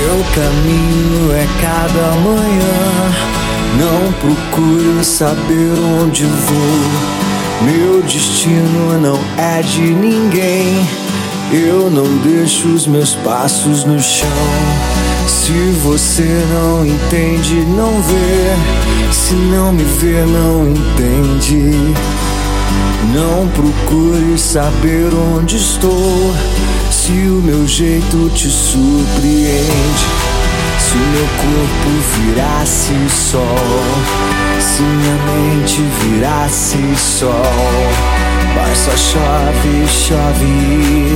Meu caminho é cada manhã. Não procure saber onde vou. Meu destino não é de ninguém. Eu não deixo os meus passos no chão. Se você não entende, não vê. Se não me vê, não entende. Não procure saber onde estou. Se o meu jeito te surpreende. Se o meu corpo virasse sol, se minha mente virasse sol, mas só chove, chove,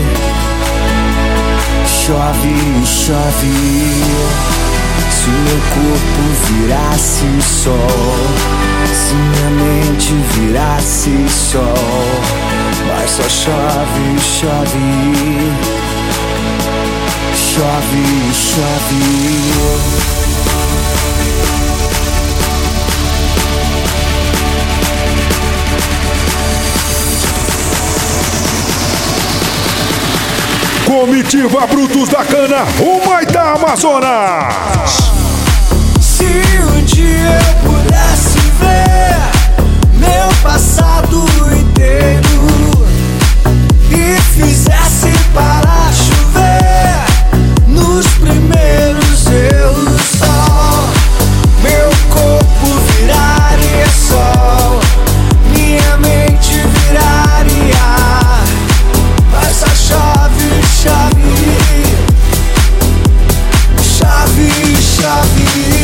chove, chove. Se o meu corpo virasse sol, se minha mente virasse sol, mas só chove, chove, chove, chove. Comitiva Brutos da Cana, o Maitá Amazonas. Se um dia eu pudesse ver meu passado inteiro e fizesse para chover nos primeiros eu do sol, meu corpo viraria sol, minha mente viraria ar, mas só chove, chove, chove, chove.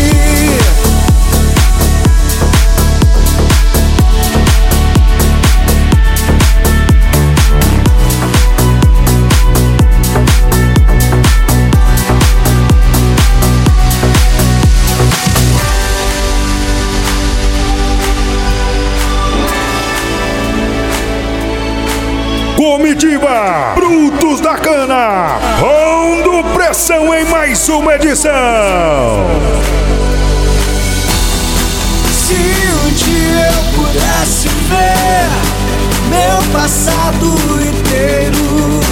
Comitiva Brutos da Cana, pondo pressão em mais uma edição. Se um dia eu pudesse ver meu passado inteiro